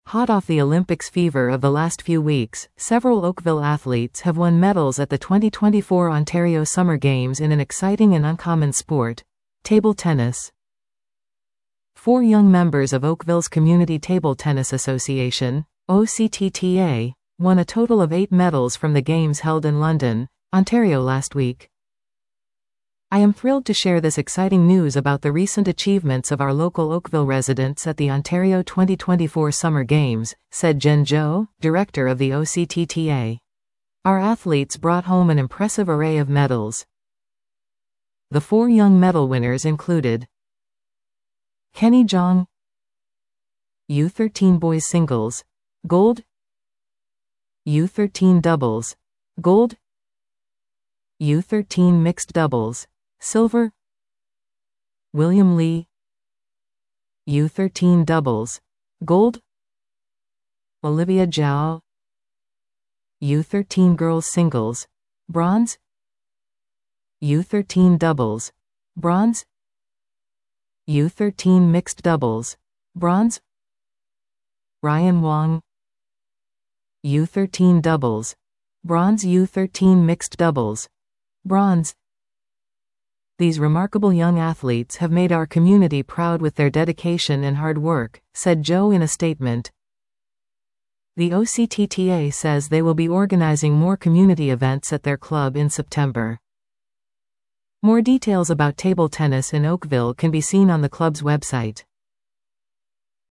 Hot off the Olympics fever of the last few weeks, several Oakville athletes have won medals at the 2024 Ontario Summer Games in an exciting and uncommon sport: table tennis. 4 young members of Oakville's Community Table Tennis Association, OCTTA, won a total of 8 medals from the games held in London, Ontario last week. I am thrilled to share this exciting news about the recent achievements of our local Oakville residents at the Ontario 2024 Summer Games, said Jen Zhou, director of the OCTTA. Our athletes brought home an impressive array of medals. The 4 young medal winners included Kenny Zhang, U13 boys singles, gold; U13 doubles, gold; U13 mixed doubles, silver; William Lee, U13 doubles, gold; Olivia Zhao, U13 girls singles, bronze; U13 doubles, bronze; U13 mixed doubles, bronze; Ryan Wong, U13 doubles, bronze; U13 mixed doubles, bronze. These remarkable young athletes have made our community proud with their dedication and hard work, said Zhou in a statement. The OCTTA says they will be organizing more community events at their club in September. More details about table tennis in Oakville can be seen on the club's website.